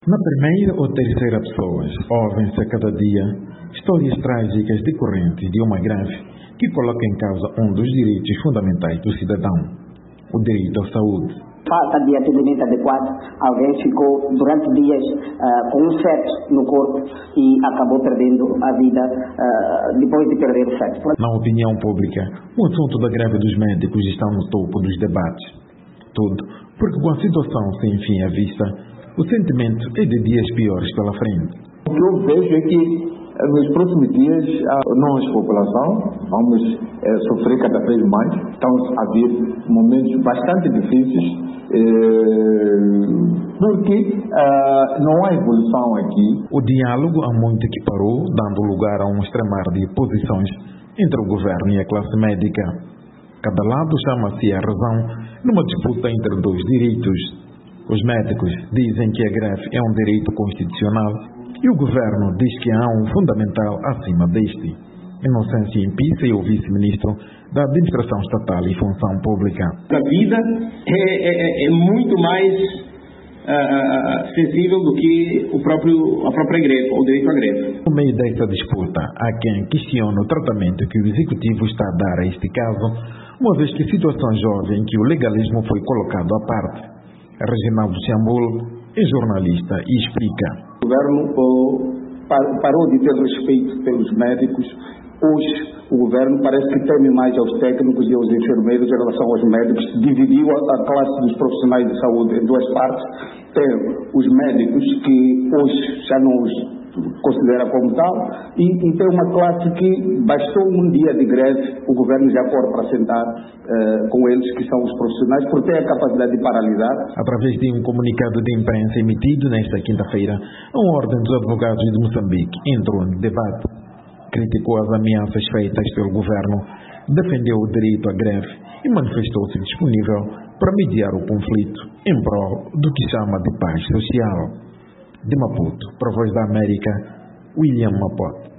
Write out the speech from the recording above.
Na primeira ou terceira pessoa, ouvem-se a cada dia histórias trágicas decorrentes de uma greve que coloca em causa um dos direitos fundamentais do cidadão, o direito à saúde. Falta de atendimento adequado, alguém ficou durante dias com um feto no corpo e acabou perdendo a vida depois de perder o feto. Na opinião pública, o assunto da greve dos médicos está no topo dos debates. Tudo porque com a situação sem fim à vista, o sentimento é de dias piores pela frente. O que eu vejo é que nos próximos dias nós, população, vamos sofrer cada vez mais. Estão a vir momentos bastante difíceis porque não há evolução aqui. O diálogo há muito que parou, dando lugar a um extremar de posições entre o governo e a classe médica. Cada lado chama-se a razão numa disputa entre dois direitos. Os médicos dizem que a greve é um direito constitucional e o governo diz que há um fundamental acima deste. Inocêncio Impissa é o vice-ministro da Administração Estatal e Função Pública. A vida é muito mais sensível do que a própria greve, o direito à greve. No meio desta disputa, há quem questiona o tratamento que o Executivo está a dar a este caso, uma vez que a situação jovem em que o legalismo foi colocado à parte. Reginaldo Chambul é jornalista e explica. O governo parou de ter respeito pelos médicos. Hoje, o governo parece que teme mais aos técnicos e aos enfermeiros em relação aos médicos. Dividiu a classe dos profissionais de saúde em duas partes. Tem os médicos que hoje já não os considera como tal e tem uma classe que bastou um dia de greve, o governo já corre para sentar com eles, que são os profissionais, por ter a capacidade de paralisar. Através de um comunicado de imprensa emitido nesta quinta-feira, a Ordem dos Advogados de Moçambique entrou no debate, criticou as ameaças feitas pelo governo, defendeu o direito à greve e manifestou-se disponível para mediar o conflito em prol do que chama de paz social. De Maputo, para a Voz da América, William Mapote.